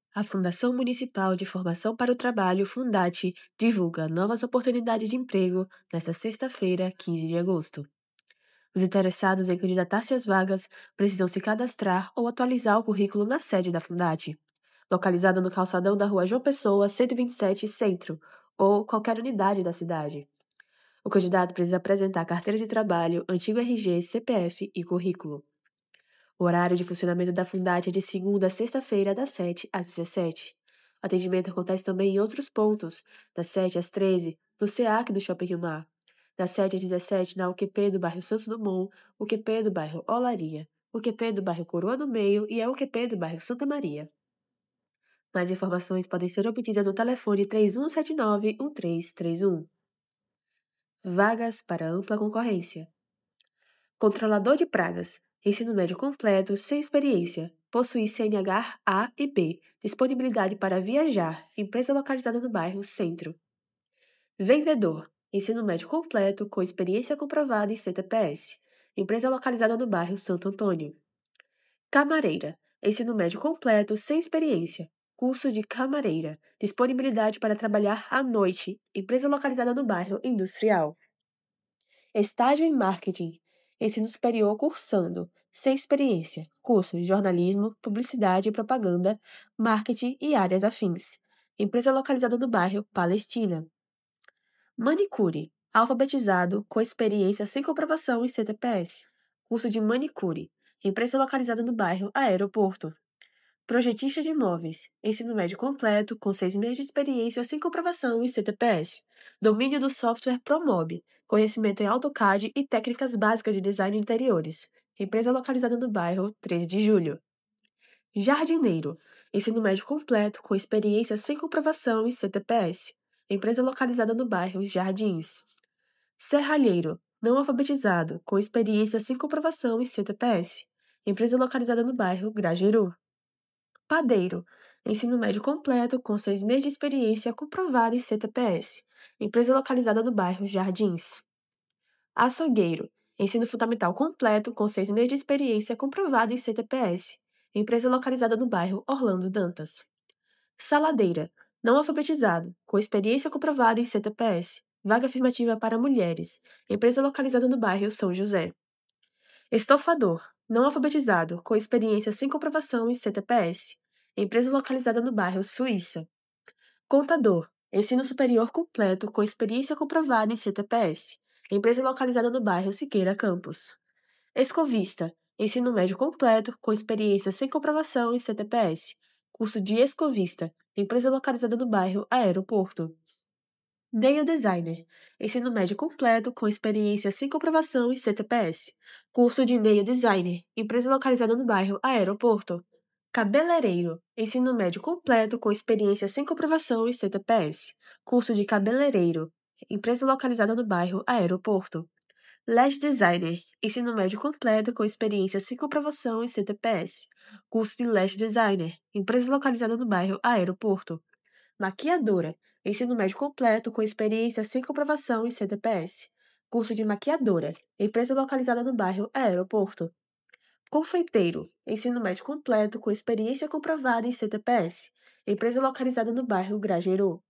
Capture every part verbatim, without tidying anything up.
A Fundação Municipal de Formação para o Trabalho, Fundate, divulga novas oportunidades de emprego nesta sexta-feira, quinze de agosto. Os interessados em candidatar-se às vagas precisam se cadastrar ou atualizar o currículo na sede da Fundate, localizada no calçadão da Rua João Pessoa, cento e vinte e sete, Centro, ou qualquer unidade da cidade. O candidato precisa apresentar carteira de trabalho, antigo R G, C P F e currículo. O horário de funcionamento da Fundate é de segunda a sexta-feira, das sete às dezessete. O atendimento acontece também em outros pontos, das sete às treze, no SEAC do Shopping Rio Mar, das sete às dezessete na U Q P do bairro Santos Dumont, U Q P do bairro Olaria, U Q P do bairro Coroa do Meio e a U Q P do bairro Santa Maria. Mais informações podem ser obtidas no telefone três um sete nove, um três três um. Vagas para ampla concorrência. Controlador de pragas. Ensino médio completo, sem experiência. Possui C N H A e B. Disponibilidade para viajar. Empresa localizada no bairro Centro. Vendedor. Ensino médio completo, com experiência comprovada em C T P S. Empresa localizada no bairro Santo Antônio. Camareira. Ensino médio completo, sem experiência. Curso de camareira. Disponibilidade para trabalhar à noite. Empresa localizada no bairro Industrial. Estágio em marketing. Ensino superior cursando, sem experiência, cursos de jornalismo, publicidade e propaganda, marketing e áreas afins. Empresa localizada no bairro Palestina. Manicure. Alfabetizado, com experiência sem comprovação em C T P S. Curso de manicure. Empresa localizada no bairro Aeroporto. Projetista de imóveis. Ensino médio completo, com seis meses de experiência sem comprovação em C T P S. Domínio do software Promob. Conhecimento em AutoCAD e técnicas básicas de design de interiores. Empresa localizada no bairro três de julho. Jardineiro. Ensino médio completo, com experiência sem comprovação em C T P S. Empresa localizada no bairro Jardins. Serralheiro. Não alfabetizado, com experiência sem comprovação em C T P S. Empresa localizada no bairro Grageru. Padeiro. Ensino médio completo, com seis meses de experiência comprovada em C T P S. Empresa localizada no bairro Jardins. Açougueiro. Ensino fundamental completo, com seis meses de experiência comprovada em C T P S. Empresa localizada no bairro Orlando Dantas. Saladeira. Não alfabetizado, com experiência comprovada em C T P S. Vaga afirmativa para mulheres. Empresa localizada no bairro São José. Estofador. Não alfabetizado, com experiência sem comprovação em C T P S. Empresa localizada no bairro Suíça. Contador. Ensino superior completo, com experiência comprovada em C T P S. Empresa localizada no bairro Siqueira Campos. Escovista. Ensino médio completo, com experiência sem comprovação em C T P S. Curso de escovista. Empresa localizada no bairro Aeroporto. Nail Designer. Ensino médio completo, com experiência sem comprovação em C T P S. Curso de Nail Designer. Empresa localizada no bairro Aeroporto. Cabeleireiro. Ensino médio completo, com experiência sem comprovação em C T P S. Curso de cabeleireiro. Empresa localizada no bairro Aeroporto. Lash Designer. Ensino médio completo, com experiência sem comprovação em C T P S. Curso de Lash Designer. Empresa localizada no bairro Aeroporto. Maquiadora. Ensino médio completo, com experiência sem comprovação em C T P S. Curso de maquiadora. Empresa localizada no bairro Aeroporto. Confeiteiro. Ensino médio completo, com experiência comprovada em C T P S. Empresa localizada no bairro Grageru.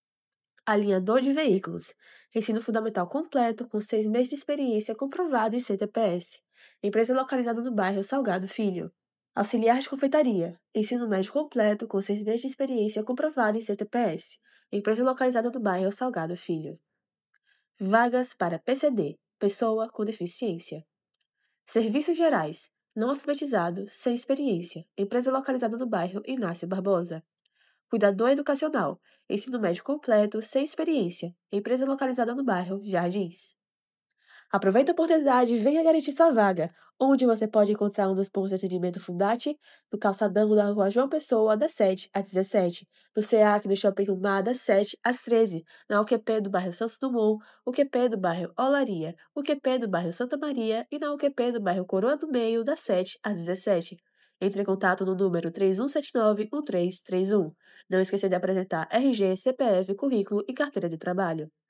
Alinhador de veículos. Ensino fundamental completo, com seis meses de experiência comprovada em C T P S. Empresa localizada no bairro Salgado Filho. Auxiliar de confeitaria. Ensino médio completo, com seis meses de experiência comprovada em C T P S. Empresa localizada no bairro Salgado Filho. Vagas para P C D. Pessoa com deficiência. Serviços gerais. Não alfabetizado, sem experiência. Empresa localizada no bairro Inácio Barbosa. Cuidador educacional. Ensino médio completo, sem experiência. Empresa localizada no bairro Jardins. Aproveite a oportunidade e venha garantir sua vaga, onde você pode encontrar um dos pontos de atendimento Fundate, no calçadão da Rua João Pessoa, das sete às dezessete, no SEAC do Shopping Rio Mar, das sete às treze, na U Q P do bairro Santos Dumont, U Q P do bairro Olaria, U Q P do bairro Santa Maria e na U Q P do bairro Coroa do Meio, das sete às dezessete. Entre em contato no número três um sete nove, um três três um. Não esqueça de apresentar R G, C P F, currículo e carteira de trabalho.